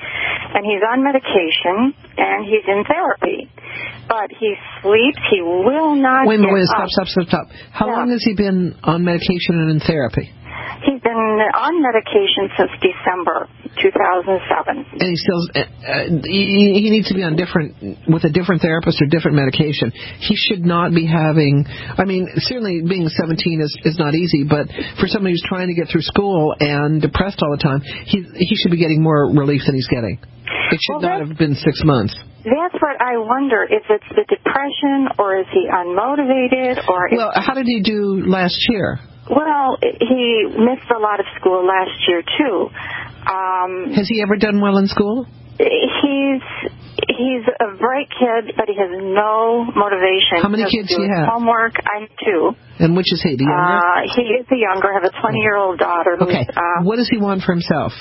Speaker 20: And he's on medication, and he's in therapy. But he sleeps. He will not
Speaker 3: Wait a minute, wait,
Speaker 20: get
Speaker 3: stop,
Speaker 20: up.
Speaker 3: stop, stop, stop. How
Speaker 20: Yeah.
Speaker 3: long has he been on medication and in therapy?
Speaker 20: He's been on medication since December two thousand seven.
Speaker 3: And he still, uh, he, he needs to be on different, with a different therapist or different medication. He should not be having, I mean, certainly being seventeen is, is not easy, but for somebody who's trying to get through school and depressed all the time, he, he should be getting more relief than he's getting. It should well, not have been six months.
Speaker 20: That's what I wonder, if it's the depression or is he unmotivated or...
Speaker 3: Well, how did he do last year?
Speaker 20: Well, he missed a lot of school last year, too. Um,
Speaker 3: Has he ever done well in school?
Speaker 20: He's he's a bright kid, but he has no motivation.
Speaker 3: How many kids do you have?
Speaker 20: Homework, I'm two.
Speaker 3: And which is he, the younger?
Speaker 20: Uh, he is the younger. I have a twenty-year-old daughter.
Speaker 3: Okay. Uh, what does he want for himself?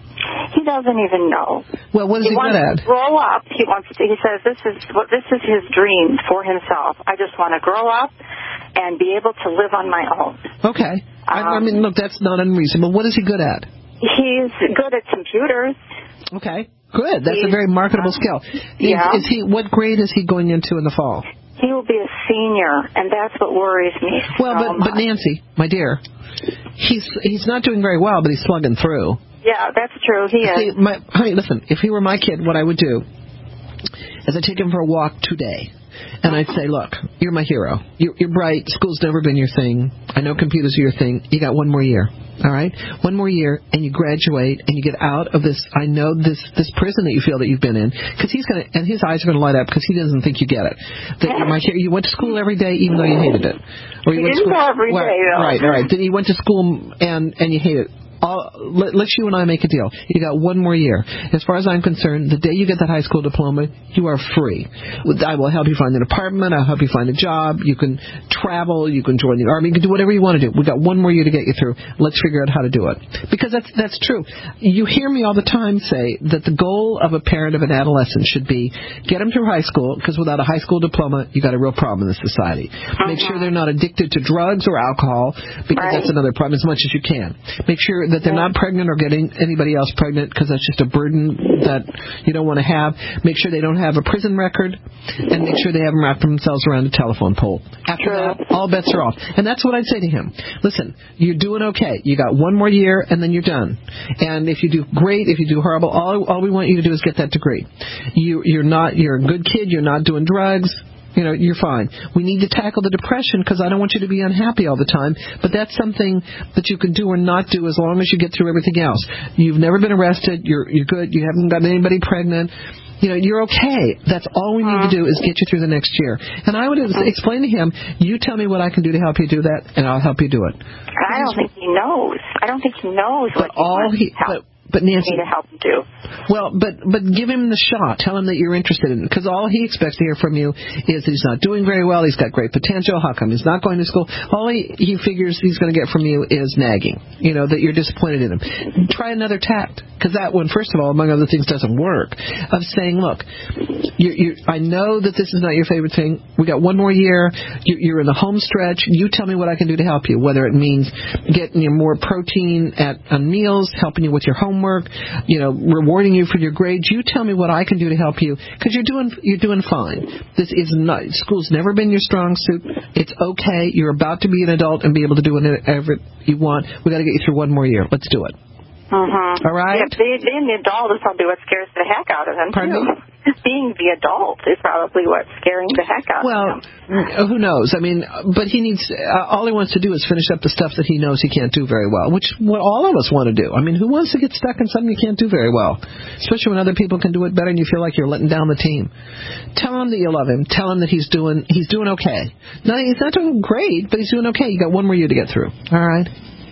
Speaker 20: He doesn't even know.
Speaker 3: Well, what is he,
Speaker 20: he
Speaker 3: good
Speaker 20: wants
Speaker 3: at?
Speaker 20: To grow up. He wants to. He says this is what this is his dream for himself. I just want to grow up and be able to live on my own.
Speaker 3: Okay. Um, I, I mean, look, that's not unreasonable. What is he good at?
Speaker 20: He's good at computers.
Speaker 3: Okay. Good. That's
Speaker 20: He's,
Speaker 3: a very marketable uh, skill. Is,
Speaker 20: yeah.
Speaker 3: Is he? What grade is he going into in the fall?
Speaker 20: He will be a senior, and that's what worries me.
Speaker 3: Well,
Speaker 20: so
Speaker 3: but
Speaker 20: much.
Speaker 3: but Nancy, my dear, he's he's not doing very well, but he's slugging through.
Speaker 20: Yeah, that's true. He
Speaker 3: See,
Speaker 20: is.
Speaker 3: My, honey, listen, if he were my kid, what I would do is I'd take him for a walk today. And I'd say, look, you're my hero. You're, you're bright. School's never been your thing. I know computers are your thing. You got one more year, all right? One more year, and you graduate, and you get out of this, I know, this this prison that you feel that you've been in. Because he's going to, and his eyes are going to light up because he doesn't think you get it. That you're my hero. You went to school every day even though you hated it. Or you
Speaker 20: he
Speaker 3: went
Speaker 20: didn't
Speaker 3: to school,
Speaker 20: go every
Speaker 3: well,
Speaker 20: day, though.
Speaker 3: Right, right. Then you went to school and, and you hated it. I'll, let, let's you and I make a deal. You got one more year. As far as I'm concerned, the day you get that high school diploma, you are free. I will help you find an apartment. I'll help you find a job. You can travel. You can join the army. You can do whatever you want to do. We got one more year to get you through. Let's figure out how to do it. Because that's that's true. You hear me all the time say that the goal of a parent of an adolescent should be get them through high school, because without a high school diploma, you got a real problem in this society. Uh-huh. Make sure they're not addicted to drugs or alcohol, because right. that's another problem, as much as you can. Make sure that they're not pregnant or getting anybody else pregnant, because that's just a burden that you don't want to have. Make sure they don't have a prison record, and make sure they haven't wrapped themselves around a telephone pole. After that, all bets are off. And that's what I'd say to him. Listen, you're doing okay. You got one more year, and then you're done. And if you do great, if you do horrible, all all we want you to do is get that degree. You, you're not. You're a good kid. You're not doing drugs. You know, you're fine. We need to tackle the depression, because I don't want you to be unhappy all the time. But that's something that you can do or not do as long as you get through everything else. You've never been arrested. You're you're good. You haven't got anybody pregnant. You know, you're okay. That's all we need to do is get you through the next year. And I would explain to him, you tell me what I can do to help you do that, and I'll help you do it.
Speaker 20: I don't think he knows. I don't think he knows what
Speaker 3: but all he
Speaker 20: help.
Speaker 3: But, But Nancy,
Speaker 20: need to help him do.
Speaker 3: Well, but but give him the shot. Tell him that you're interested in it, because all he expects to hear from you is that he's not doing very well. He's got great potential. How come he's not going to school? All he, he figures he's going to get from you is nagging. You know, that you're disappointed in him. Try another tact, because that one, first of all, among other things, doesn't work. Of saying, look, you, you, I know that this is not your favorite thing. We got one more year. You, you're in the home stretch. You tell me what I can do to help you. Whether it means getting you more protein at on meals, helping you with your homework, you know, rewarding you for your grades. You tell me what I can do to help you, because you're doing you're doing fine. This is not school's never been your strong suit. It's okay. You're about to be an adult and be able to do whatever you want. We got to get you through one more year. Let's do it.
Speaker 20: Mm-hmm.
Speaker 3: All right.
Speaker 20: Yeah, being, being the adult is probably what scares the heck out of him.
Speaker 3: Pardon
Speaker 20: too.
Speaker 3: me?
Speaker 20: Being the adult is probably what's scaring the heck out
Speaker 3: well,
Speaker 20: of him.
Speaker 3: Well, who knows? I mean, but he needs. Uh, all he wants to do is finish up the stuff that he knows he can't do very well, which what all of us want to do. I mean, who wants to get stuck in something you can't do very well? Especially when other people can do it better, and you feel like you're letting down the team. Tell him that you love him. Tell him that he's doing he's doing okay. No, he's not doing great, but he's doing okay. You got one more year to get through. All right.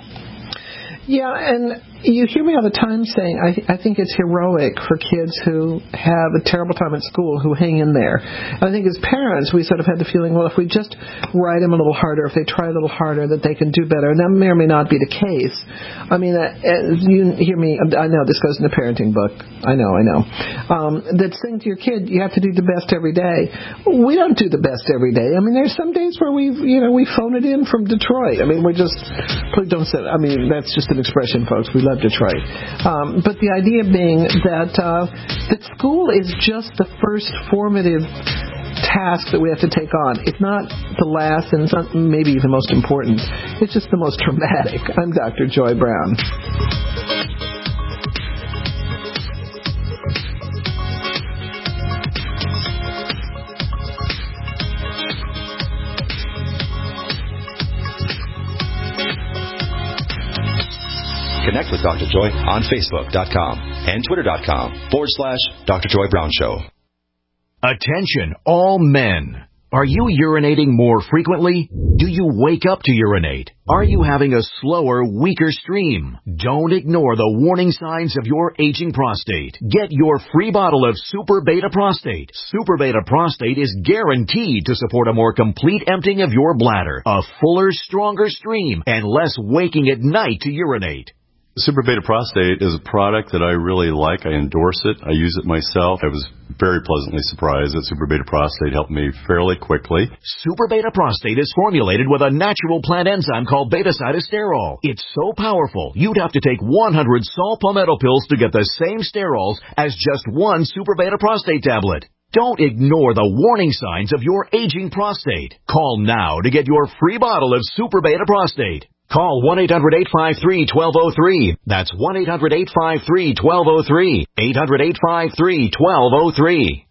Speaker 3: Yeah, and you hear me all the time saying I, I think it's heroic for kids who have a terrible time at school who hang in there. And I think as parents, we sort of had the feeling, well, if we just ride them a little harder, if they try a little harder, that they can do better. And that may or may not be the case. I mean, uh, you hear me, I know this goes in the parenting book. I know, I know. Um, that saying to your kid, you have to do the best every day. We don't do the best every day. I mean, there's some days where we, you know, we phone it in from Detroit. I mean, we're just, please don't say, I mean, that's just an expression, folks. We love Detroit. Um, but the idea being that uh, that school is just the first formative task that we have to take on. It's not the last, and it's not maybe the most important. It's just the most traumatic. I'm Doctor Joy Brown.
Speaker 21: Connect with Doctor Joy on Facebook dot com and Twitter dot com forward slash Doctor Joy Brown Show.
Speaker 22: Attention, all men. Are you urinating more frequently? Do you wake up to urinate? Are you having a slower, weaker stream? Don't ignore the warning signs of your aging prostate. Get your free bottle of Super Beta Prostate. Super Beta Prostate is guaranteed to support a more complete emptying of your bladder, a fuller, stronger stream, and less waking at night to urinate.
Speaker 23: Super Beta Prostate is a product that I really like. I endorse it. I use it myself. I was very pleasantly surprised that Super Beta Prostate helped me fairly quickly.
Speaker 22: Super Beta Prostate is formulated with a natural plant enzyme called beta-cytosterol. It's so powerful, you'd have to take one hundred saw palmetto pills to get the same sterols as just one Super Beta Prostate tablet. Don't ignore the warning signs of your aging prostate. Call now to get your free bottle of Super Beta Prostate. Call one eight hundred eight five three one two zero three. That's one eight hundred eight five three one two zero three. eight hundred eight five three one two zero three.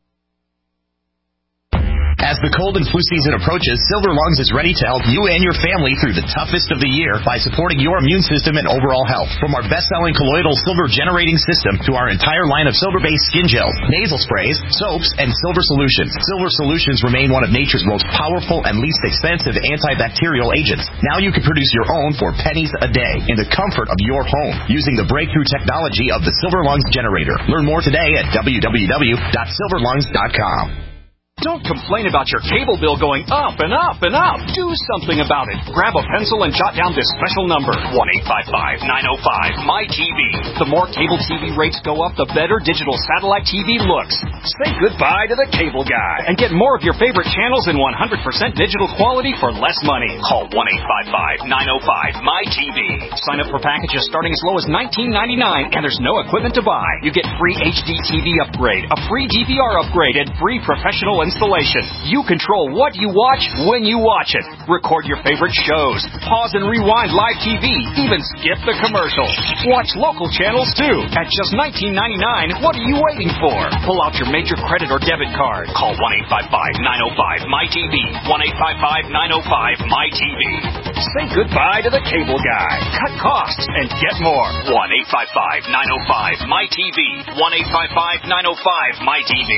Speaker 24: As the cold and flu season approaches, Silver Lungs is ready to help you and your family through the toughest of the year by supporting your immune system and overall health. From our best-selling colloidal silver generating system to our entire line of silver-based skin gels, nasal sprays, soaps, and silver solutions. Silver solutions remain one of nature's most powerful and least expensive antibacterial agents. Now you can produce your own for pennies a day in the comfort of your home using the breakthrough technology of the Silver Lungs generator. Learn more today at w w w dot silver lungs dot com.
Speaker 25: Don't complain about your cable bill going up and up and up. Do something about it. Grab a pencil and jot down this special number, one eight five five nine oh five M Y T V. The more cable T V rates go up, the better digital satellite T V looks. Say goodbye to the cable guy and get more of your favorite channels in one hundred percent digital quality for less money. Call one eight five five nine oh five M Y T V. Sign up for packages starting as low as nineteen ninety-nine, and there's no equipment to buy. You get free H D T V upgrade, a free D V R upgrade, and free professional installation. You control what you watch when you watch it. Record your favorite shows. Pause and rewind live T V. Even skip the commercials. Watch local channels too. At just nineteen ninety-nine, what are you waiting for? Pull out your major credit or debit card. Call one eight five five nine oh five M Y T V. one eight five five nine oh five M Y T V. Say goodbye to the cable guy. Cut costs and get more. one eight five five nine oh five M Y T V. one eight five five nine oh five M Y T V.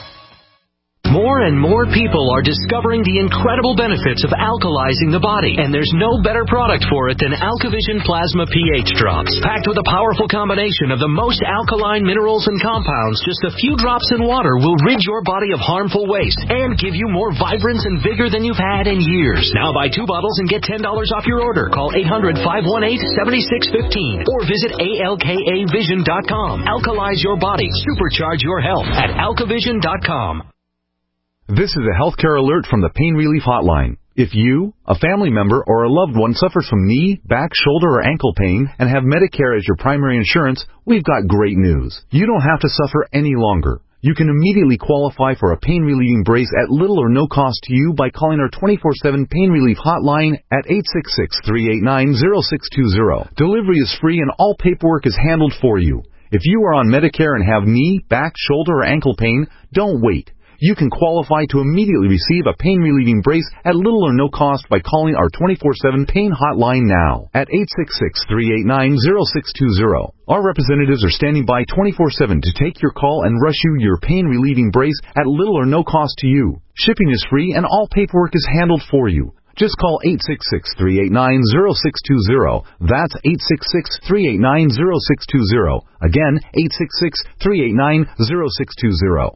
Speaker 6: More and more people are discovering the incredible benefits of alkalizing the body, and there's no better product for it than AlkaVision Plasma pH Drops. Packed with a powerful combination of the most alkaline minerals and compounds, just a few drops in water will rid your body of harmful waste and give you more vibrance and vigor than you've had in years. Now buy two bottles and get ten dollars off your order. Call eight hundred five one eight seven six one five or visit A L K A vision dot com. Alkalize your body. Supercharge your health at alka vision dot com.
Speaker 26: This is a healthcare alert from the Pain Relief Hotline. If you, a family member, or a loved one suffers from knee, back, shoulder, or ankle pain and have Medicare as your primary insurance, we've got great news. You don't have to suffer any longer. You can immediately qualify for a pain-relieving brace at little or no cost to you by calling our twenty-four seven Pain Relief Hotline at eight six six, three eight nine, zero six two zero. Delivery is free and all paperwork is handled for you. If you are on Medicare and have knee, back, shoulder, or ankle pain, don't wait. You can qualify to immediately receive a pain-relieving brace at little or no cost by calling our twenty-four seven Pain Hotline now at eight six six, three eight nine, zero six two zero. Our representatives are standing by twenty-four seven to take your call and rush you your pain-relieving brace at little or no cost to you. Shipping is free and all paperwork is handled for you. Just call eight six six, three eight nine, zero six two zero. That's eight six six, three eight nine, zero six two zero. Again, eight six six, three eight nine, zero six two zero.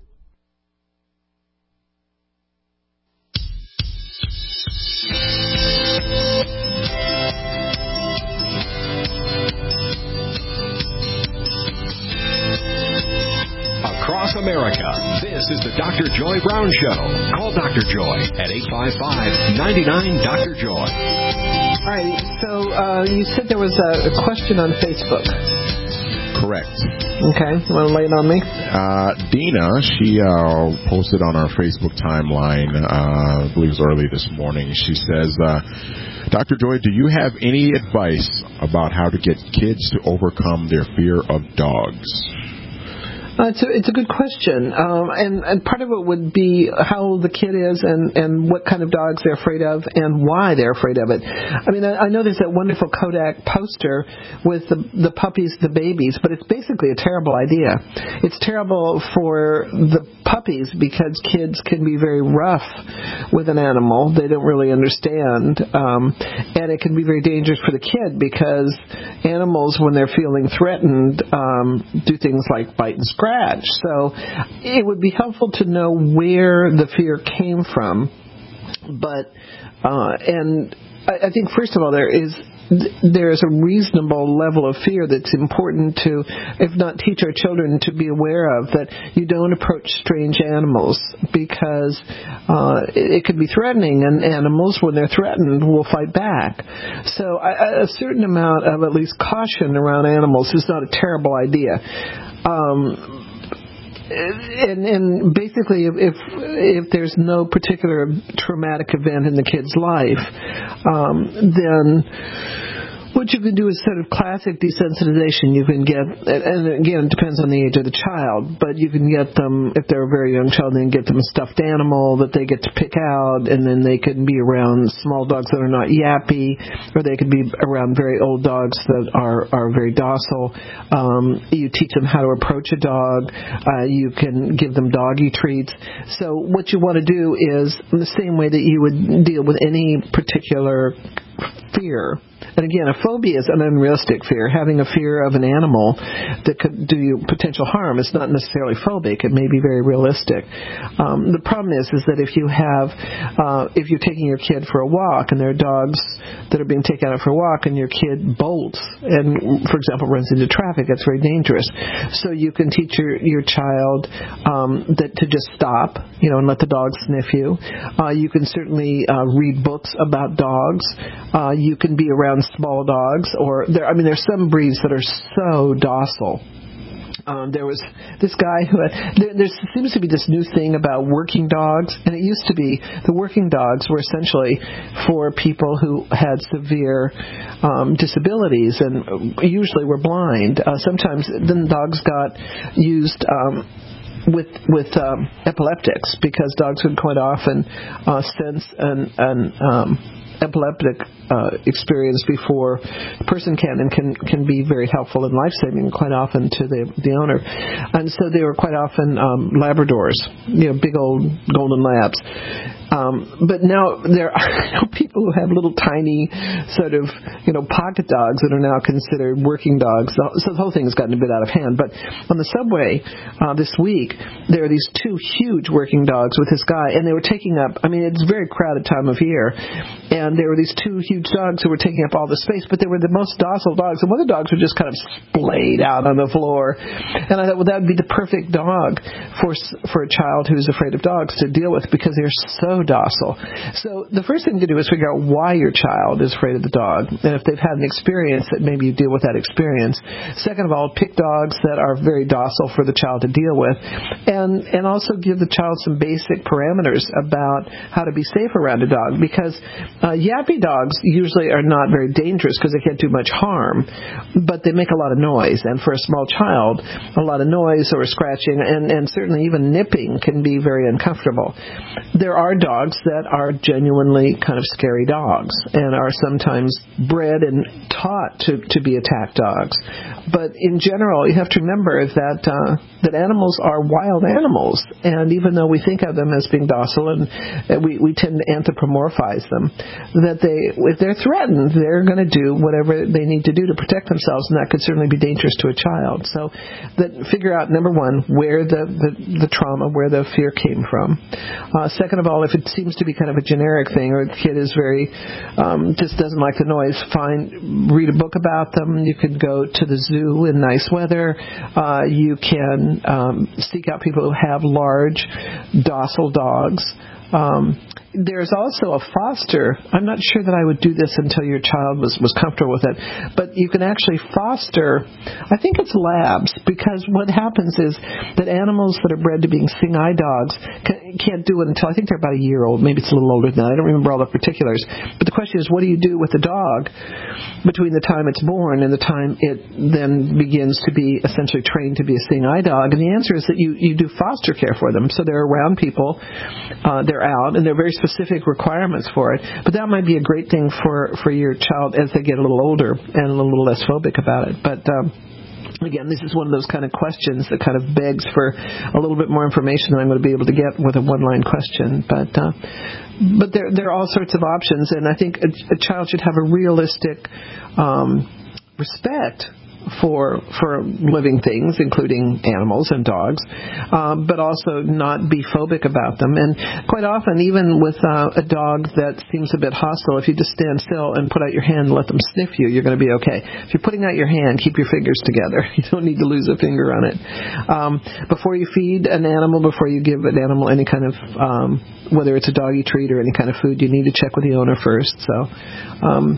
Speaker 2: Across America, this is the Doctor Joy Brown Show. Call Doctor Joy at eight five five, nine nine, Doctor Joy.
Speaker 3: All right, so uh, you said there was a, a question on Facebook.
Speaker 4: Correct.
Speaker 3: Okay. You want to lay it on me?
Speaker 4: Uh, Dina, she uh, posted on our Facebook timeline, uh, I believe it was early this morning. She says, uh, Doctor Joy, do you have any advice about how to get kids to overcome their fear of dogs?
Speaker 3: Uh, it's, a, it's a good question, um, and, and part of it would be how old the kid is and, and what kind of dogs they're afraid of and why they're afraid of it. I mean, I, I know there's that wonderful Kodak poster with the, the puppies, the babies, but it's basically a terrible idea. It's terrible for the puppies because kids can be very rough with an animal. They don't really understand, um, and it can be very dangerous for the kid because animals, when they're feeling threatened, um, do things like bite and scratch. So it would be helpful to know where the fear came from. But uh, and I, I think first of all there is there is a reasonable level of fear that's important to, if not teach our children to be aware of, that you don't approach strange animals because uh, it, it could be threatening, and animals, when they're threatened, will fight back. So a, a certain amount of at least caution around animals is not a terrible idea. Um, and, and basically, if, if if there's no particular traumatic event in the kid's life, um, then what you can do is sort of classic desensitization. You can get, and again, it depends on the age of the child, but you can get them, if they're a very young child, then get them a stuffed animal that they get to pick out, and then they can be around small dogs that are not yappy, or they can be around very old dogs that are, are very docile. Um, you teach them how to approach a dog. Uh, you can give them doggy treats. So what you want to do is, in the same way that you would deal with any particular fear. And again, a phobia is an unrealistic fear. Having a fear of an animal that could do you potential harm is not necessarily phobic. It may be very realistic. Um, the problem is, is that if you have, uh, if you're taking your kid for a walk and there are dogs that are being taken out for a walk and your kid bolts and, for example, runs into traffic, that's very dangerous. So you can teach your, your child um, that to just stop, you know, and let the dog sniff you. Uh, you can certainly uh, read books about dogs. Uh, you can be around small dogs, or there. I mean, there's some breeds that are so docile. Um, there was this guy who had, there, there seems to be this new thing about working dogs, and it used to be the working dogs were essentially for people who had severe um, disabilities and usually were blind. Uh, sometimes then dogs got used um, with with um, epileptics because dogs would quite often uh, sense and and um, epileptic uh, experience before a person can, and can can be very helpful and life-saving quite often to the the owner. And so they were quite often um, Labradors, you know, big old golden labs. Um, but now there are people who have little tiny sort of, you know, pocket dogs that are now considered working dogs. So the whole thing has gotten a bit out of hand. But on the subway uh, this week, there are these two huge working dogs with this guy, and they were taking up, I mean, it's a very crowded time of year, and there were these two huge dogs who were taking up all the space, but they were the most docile dogs, and one of the dogs were just kind of splayed out on the floor. And I thought, well, that would be the perfect dog for for a child who's afraid of dogs to deal with because they're so docile. So the first thing to do is figure out why your child is afraid of the dog, and if they've had an experience, that maybe you deal with that experience. Second of all, pick dogs that are very docile for the child to deal with, and and also give the child some basic parameters about how to be safe around a dog, because uh, yappy dogs usually are not very dangerous because they can't do much harm, but they make a lot of noise, and for a small child, a lot of noise or scratching and, and certainly even nipping can be very uncomfortable. There are dogs that are genuinely kind of scary dogs and are sometimes bred and taught to, to be attack dogs. But in general, you have to remember that uh, that animals are wild animals, and even though we think of them as being docile and uh, we, we tend to anthropomorphize them, that they, if they're threatened, they're going to do whatever they need to do to protect themselves, and that could certainly be dangerous to a child. So that figure out, number one, where the, the, the trauma, where the fear came from. Uh, second of all, if it seems to be kind of a generic thing, or the kid is very, um, just doesn't like the noise, fine, read a book about them. You can go to the zoo in nice weather. Uh, you can um, seek out people who have large, docile dogs. Um, there's also a foster. I'm not sure that I would do this until your child was, was comfortable with it, but you can actually foster, I think it's labs, because what happens is that animals that are bred to being seeing-eye dogs can, can't do it until I think they're about a year old. Maybe it's a little older than that. I don't remember all the particulars. But the question is, what do you do with the dog between the time it's born and the time it then begins to be essentially trained to be a seeing-eye dog? And the answer is that you, you do foster care for them. So they're around people, uh, they're out, and there are very specific requirements for it. But that might be a great thing for, for your child as they get a little older and a little less phobic about it. But um, again, this is one of those kind of questions that kind of begs for a little bit more information than I'm going to be able to get with a one-line question. But uh, but there there are all sorts of options, and I think a, a child should have a realistic um, respect for for living things, including animals and dogs, um, but also not be phobic about them. And quite often, even with uh, a dog that seems a bit hostile, if you just stand still and put out your hand and let them sniff you, you're going to be okay. If you're putting out your hand, keep your fingers together. You don't need to lose a finger on it. Um, before you feed an animal, before you give an animal any kind of, um, whether it's a doggy treat or any kind of food, you need to check with the owner first. So, um,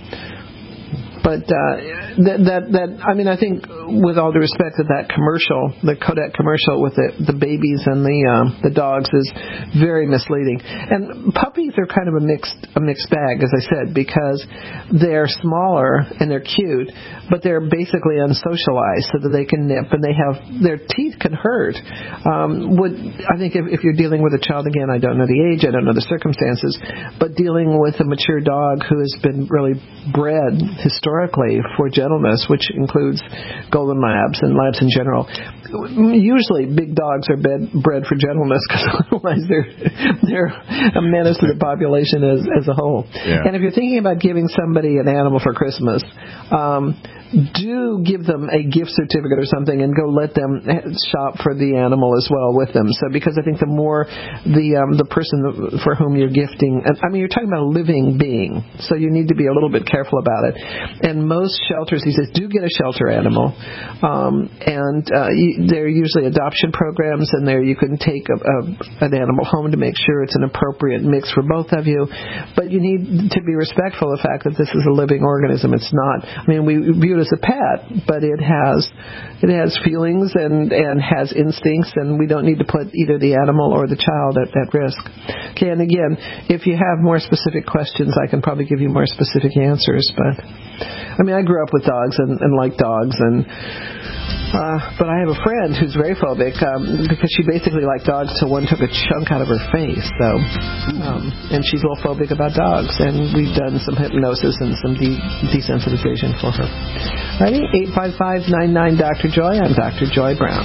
Speaker 3: But uh, that, that, that, I mean, I think with all due respect that that commercial, the Kodak commercial with the, the babies and the um, the dogs is very misleading. And puppies are kind of a mixed a mixed bag, as I said, because they're smaller and they're cute, but they're basically unsocialized so that they can nip and they have their teeth can hurt. Um, would I think if, if you're dealing with a child, again, I don't know the age, I don't know the circumstances, but dealing with a mature dog who has been really bred historically for gentleness, which includes golden labs and labs in general. Usually, big dogs are bred, bred for gentleness because otherwise they're they're a menace to the population as as a whole. Yeah. And if you're thinking about giving somebody an animal for Christmas, um, do give them a gift certificate or something and go let them shop for the animal as well with them. So because I think the more the um, the person for whom you're gifting, I mean, you're talking about a living being, so you need to be a little bit careful about it. And most shelters these days do get a shelter animal, um, and uh, you, there are usually adoption programs, and there you can take a, a, an animal home to make sure it's an appropriate mix for both of you. But you need to be respectful of the fact that this is a living organism. It's not. I mean, we view it as a pet, but it has it has feelings and, and has instincts, and we don't need to put either the animal or the child at, at risk. Okay, and again, if you have more specific questions, I can probably give you more specific answers. But I mean, I grew up with dogs and, and like dogs, and uh, but I have a friend who's very phobic um, because she basically liked dogs till one took a chunk out of her face. So, um, and she's a little phobic about dogs, and we've done some hypnosis and some de- desensitization for her. Ready? eight five five, nine nine, Doctor Joy. I'm Doctor Joy Brown.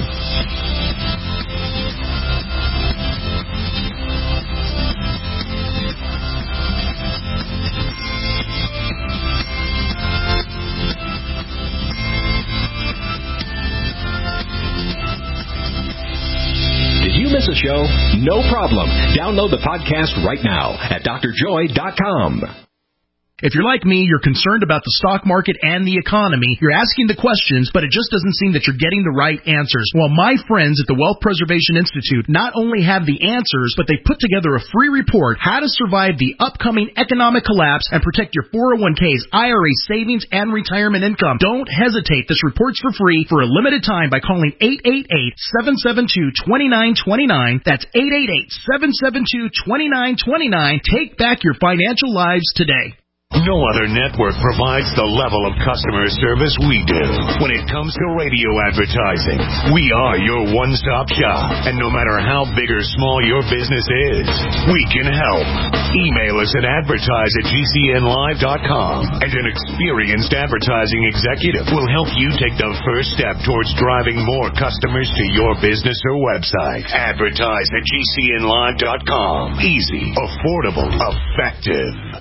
Speaker 2: Miss a show? No problem. Download the podcast right now at D R joy dot com.
Speaker 1: If you're like me, you're concerned about the stock market and the economy. You're asking the questions, but it just doesn't seem that you're getting the right answers. Well, my friends at the Wealth Preservation Institute not only have the answers, but they put together a free report, How to Survive the Upcoming Economic Collapse and Protect Your four oh one k's, I R As, savings, and retirement income. Don't hesitate. This report's for free for a limited time by calling eight eight eight, seven seven two, two nine two nine. That's eight eight eight, seven seven two, two nine two nine. Take back your financial lives today.
Speaker 7: No other network provides the level of customer service we do. When it comes to radio advertising, we are your one-stop shop. And no matter how big or small your business is, we can help. Email us at advertise at G C N live dot com, and an experienced advertising executive will help you take the first step towards driving more customers to your business or website. Advertise at G C N live dot com. Easy, affordable, effective.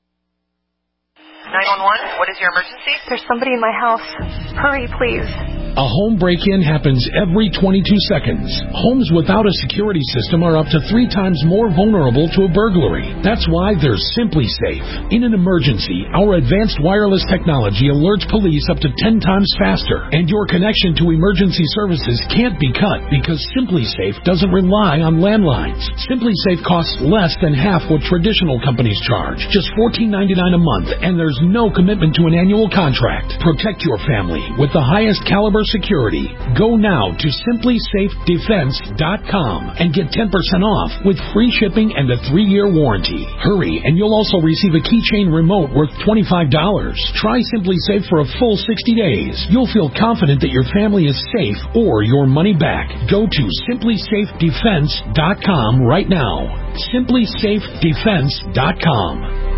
Speaker 8: nine one one, what is your emergency?
Speaker 9: There's somebody in my house. Hurry, please.
Speaker 8: A home break-in happens every twenty-two seconds. Homes without a security system are up to three times more vulnerable to a burglary. That's why they're Simply Safe. In an emergency, our advanced wireless technology alerts police up to ten times faster, and your connection to emergency services can't be cut because Simply Safe doesn't rely on landlines. Simply Safe costs less than half what traditional companies charge, just fourteen ninety-nine a month, and there's no commitment to an annual contract. Protect your family with the highest caliber security. Go now to simply safe defense dot com and get ten percent off with free shipping and a three-year warranty. Hurry, and you'll also receive a keychain remote worth twenty-five dollars. Try Simply Safe for a full sixty days. You'll feel confident that your family is safe or your money back. Go to simply safe defense dot com right now. simply safe defense dot com.